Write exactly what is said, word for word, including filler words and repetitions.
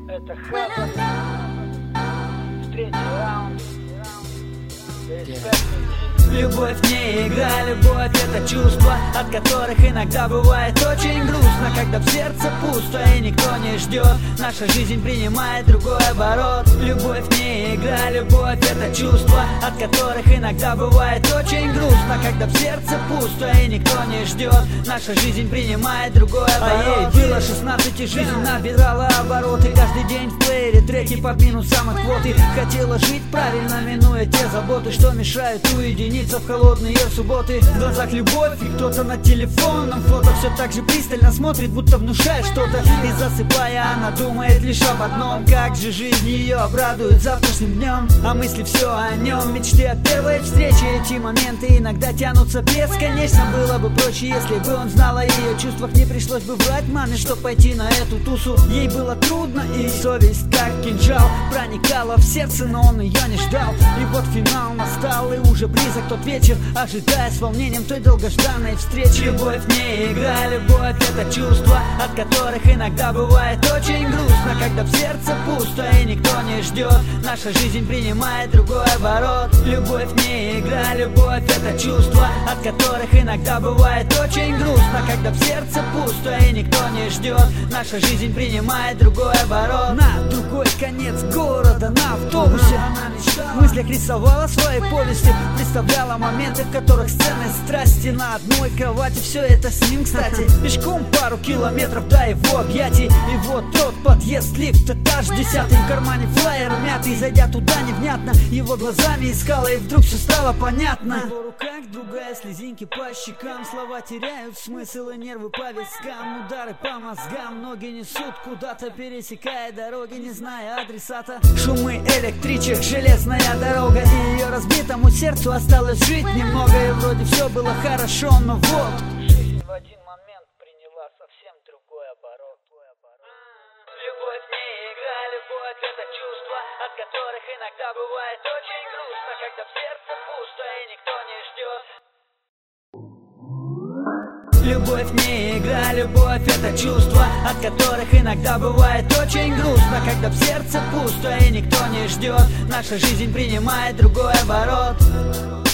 Это Хазард. Третий раунд. Любовь не игра, любовь это чувство, от которых иногда бывает очень грустно, когда в сердце пусто и никто не ждет. Наша жизнь принимает другой оборот. Любовь не игра, любовь это чувство, от которых иногда бывает очень грустно, когда в сердце пусто и никто не ждет. Наша жизнь принимает другой оборот. А ей было шестнадцать и жизнь набирала обороты. Каждый день в плеере треки под минусом от квоты. Хотела жить правильно, минуя те заботы, что мешают уединиться в холодные субботы. В глазах любовь, и кто-то на телефонном фото все так же пристально смотрит, будто внушая что-то. И засыпая, она думает лишь об одном: как же жизнь ее обрадует завтрашним днем. А мысли все о нем, мечты от первой встречи. Эти моменты иногда тянутся бесконечно. Было бы проще, если бы он знал о ее чувствах. Не пришлось бы врать маме, чтоб пойти на эту тусу. Ей было трудно, и совесть как кинжал проникала в сердце, но он ее не ждал. И вот финал настал, и уже близок тот вечер, ожидая с волнением той долгожданной встречи. Любовь не игра, любовь это чувство, от которых иногда бывает очень грустно, когда в сердце пусто и никто не ждет. Наша жизнь принимает другой оборот. Любовь не игра, любовь это чувство, от которых иногда бывает очень грустно, когда в сердце пусто и никто не ждет. Наша жизнь принимает другой оборот. На другой конец города на автобусе в мыслях рисовала свои повести, представляла моменты, в которых сцены страсти. На одной кровати все это с ним, кстати. Пешком пару километров до его объятий. И вот тот подъезд, лифт, этаж десятый. В кармане флаер мятый, зайдя туда невнятно его глазами искала, и вдруг все стало понятно. В его руках другая, слезинки по щекам. Слова теряют смысл и нервы по вискам. Удары по мозгам, ноги несут куда-то, пересекая дороги, не зная адресата. Шумы электричек, железная дорога, и ее разбитому сердцу осталось жить немного. И вроде все было хорошо, но вот жизнь в один момент приняла совсем другой оборот. Любовь не игра, любовь это чувство, от которых иногда бывает очень грустно, когда в сердце пусто и никто не ждет. Любовь не игра, любовь это чувство, от которых иногда бывает очень грустно, когда в сердце пусто и никто не ждет. Наша жизнь принимает другой оборот.